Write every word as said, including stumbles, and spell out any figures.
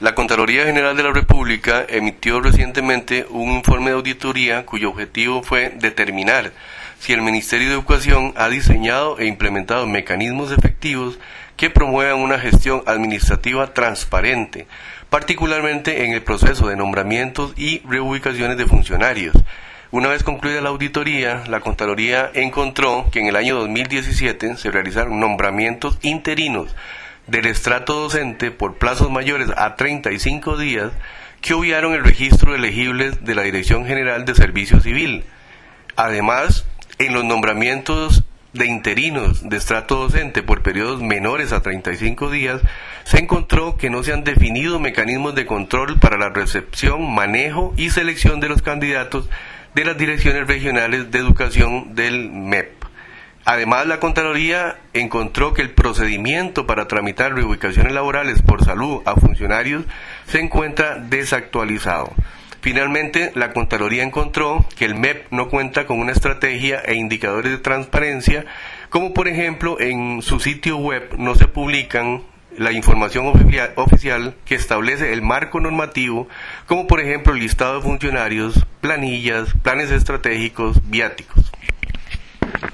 La Contraloría General de la República emitió recientemente un informe de auditoría cuyo objetivo fue determinar si el Ministerio de Educación ha diseñado e implementado mecanismos efectivos que promuevan una gestión administrativa transparente, particularmente en el proceso de nombramientos y reubicaciones de funcionarios. Una vez concluida la auditoría, la Contraloría encontró que en el año dos mil diecisiete se realizaron nombramientos interinos del estrato docente por plazos mayores a treinta y cinco días que obviaron el registro de elegibles de la Dirección General de Servicio Civil. Además, en los nombramientos de interinos de estrato docente por periodos menores a treinta y cinco días, se encontró que no se han definido mecanismos de control para la recepción, manejo y selección de los candidatos de las direcciones regionales de educación del M E P. Además, la Contraloría encontró que el procedimiento para tramitar reubicaciones laborales por salud a funcionarios se encuentra desactualizado. Finalmente, la Contraloría encontró que el M E P no cuenta con una estrategia e indicadores de transparencia, como por ejemplo en su sitio web no se publican la información oficial que establece el marco normativo, como por ejemplo el listado de funcionarios, planillas, planes estratégicos, viáticos.